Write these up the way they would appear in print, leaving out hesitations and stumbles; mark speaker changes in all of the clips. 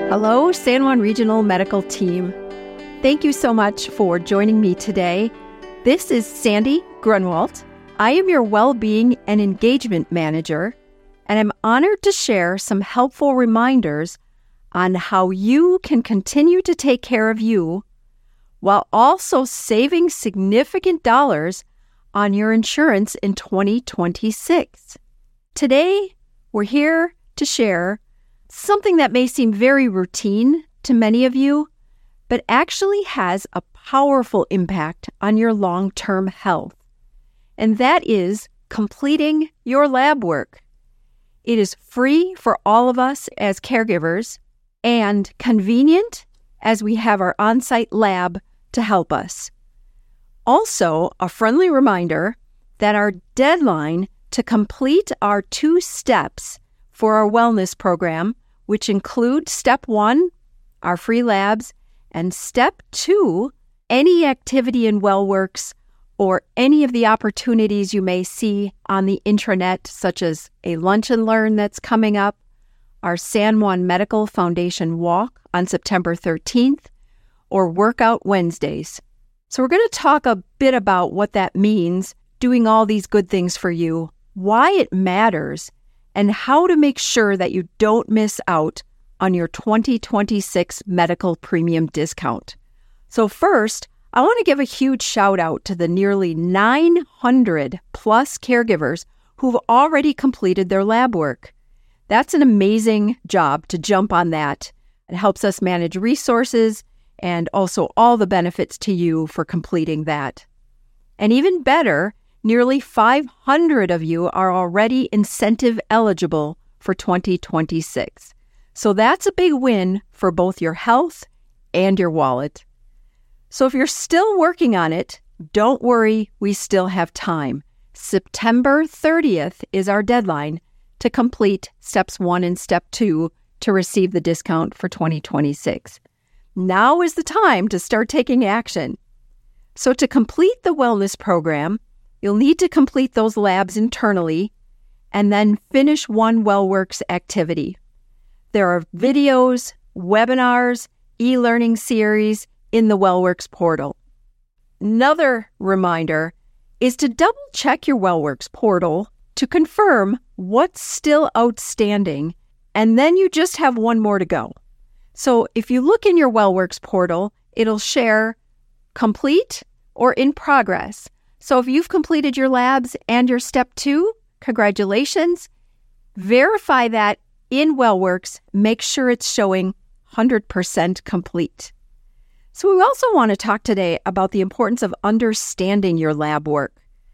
Speaker 1: Hello, San Juan Regional Medical Team. Thank you so much for joining me today. This is Sandy Grunwald. I am your Well-Being and Engagement Manager, and I'm honored to share some helpful reminders on how you can continue to take care of you while also saving significant dollars on your insurance in 2026. Today, we're here to share something that may seem very routine to many of you, but actually has a powerful impact on your long-term health. And that is completing your lab work. It is free for all of us as caregivers and convenient as we have our on-site lab to help us. Also, a friendly reminder that our deadline to complete our 2 steps for our wellness program, which include Step 1, our free labs, and Step 2, any activity in WellWorks or any of the opportunities you may see on the intranet, such as a lunch and learn that's coming up, our San Juan Medical Foundation walk on September 13th, or Workout Wednesdays. So we're going to talk a bit about what that means, doing all these good things for you, why it matters, and how to make sure that you don't miss out on your 2026 medical premium discount. So first, I want to give a huge shout out to the nearly 900 plus caregivers who've already completed their lab work. That's an amazing job to jump on that. It helps us manage resources and also all the benefits to you for completing that. And even better, nearly 500 of you are already incentive eligible for 2026. So that's a big win for both your health and your wallet. So if you're still working on it, don't worry, we still have time. September 30th is our deadline to complete Steps 1 and Step 2 to receive the discount for 2026. Now is the time to start taking action. So to complete the wellness program, you'll need to complete those labs internally and then finish one WellWorks activity. There are videos, webinars, e-learning series in the WellWorks portal. Another reminder is to double check your WellWorks portal to confirm what's still outstanding, and then you just have one more to go. So if you look in your WellWorks portal, it'll share complete or in progress. So if you've completed your labs and your Step 2, congratulations. Verify that in WellWorks. Make sure it's showing 100% complete. So we also want to talk today about the importance of understanding your lab work.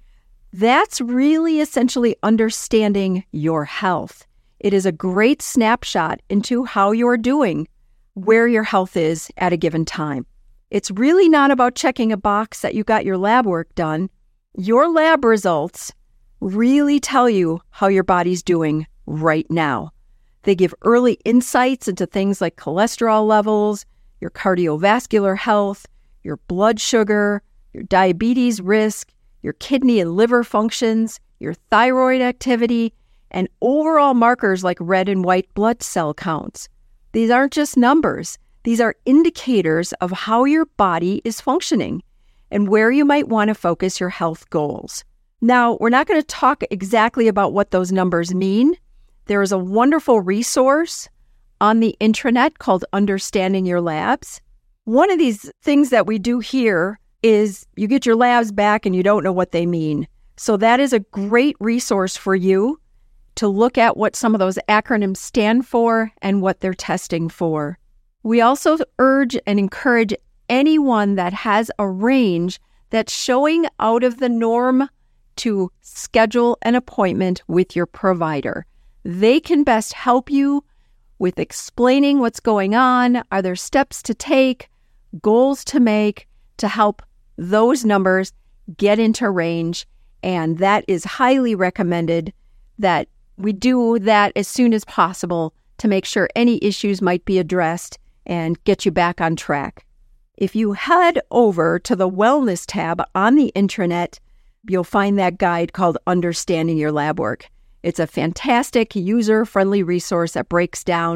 Speaker 1: That's really essentially understanding your health. It is a great snapshot into how you're doing, where your health is at a given time. It's really not about checking a box that you got your lab work done. Your lab results really tell you how your body's doing right now. They give early insights into things like cholesterol levels, your cardiovascular health, your blood sugar, your diabetes risk, your kidney and liver functions, your thyroid activity, and overall markers like red and white blood cell counts. These aren't just numbers. These are indicators of how your body is functioning and where you might want to focus your health goals. Now, we're not going to talk exactly about what those numbers mean. There is a wonderful resource on the intranet called Understanding Your Labs. One of these things that we do here is you get your labs back and you don't know what they mean. So that is a great resource for you to look at what some of those acronyms stand for and what they're testing for. We also urge and encourage anyone that has a range that's showing out of the norm to schedule an appointment with your provider. They can best help you with explaining what's going on. Are there steps to take, goals to make to help those numbers get into range? And that is highly recommended that we do that as soon as possible to make sure any issues might be addressed and get you back on track. If you head over to the Wellness tab on the intranet, you'll find that guide called Understanding Your Lab Work. It's a fantastic, user-friendly resource that breaks down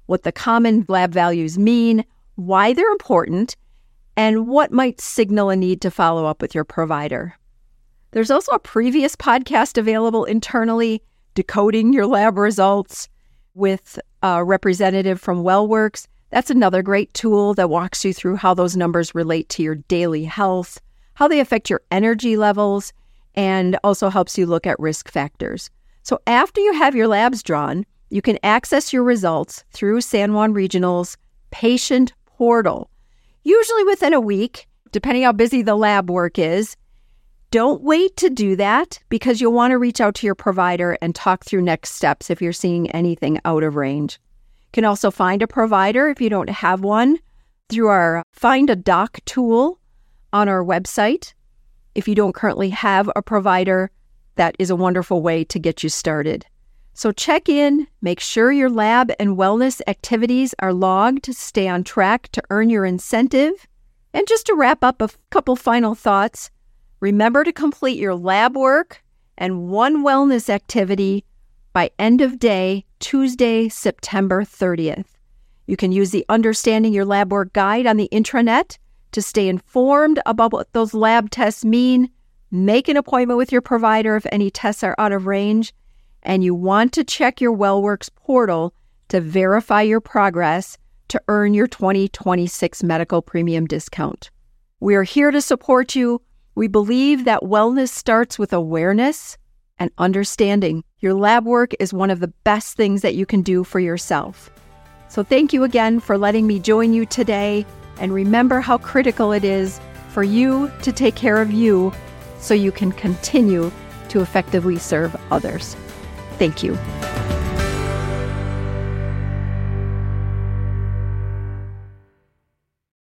Speaker 1: what the common lab values mean, why they're important, and what might signal a need to follow up with your provider. There's also a previous podcast available internally, Decoding Your Lab Results, with a representative from WellWorks. That's another great tool that walks you through how those numbers relate to your daily health, how they affect your energy levels, and also helps you look at risk factors. So after you have your labs drawn, you can access your results through San Juan Regional's patient portal, usually within a week, depending how busy the lab work is. Don't wait to do that because you'll want to reach out to your provider and talk through next steps if you're seeing anything out of range. You can also find a provider if you don't have one through our Find a Doc tool on our website. If you don't currently have a provider, that is a wonderful way to get you started. So check in, make sure your lab and wellness activities are logged to stay on track to earn your incentive. And just to wrap up a couple final thoughts, remember to complete your lab work and one wellness activity by end of day, Tuesday, September 30th. You can use the Understanding Your Lab Work guide on the intranet to stay informed about what those lab tests mean. Make an appointment with your provider if any tests are out of range. And you want to check your WellWorks portal to verify your progress to earn your 2026 medical premium discount. We are here to support you. We believe that wellness starts with awareness and understanding. Your lab work is one of the best things that you can do for yourself. So thank you again for letting me join you today. And remember how critical it is for you to take care of you so you can continue to effectively serve others. Thank you.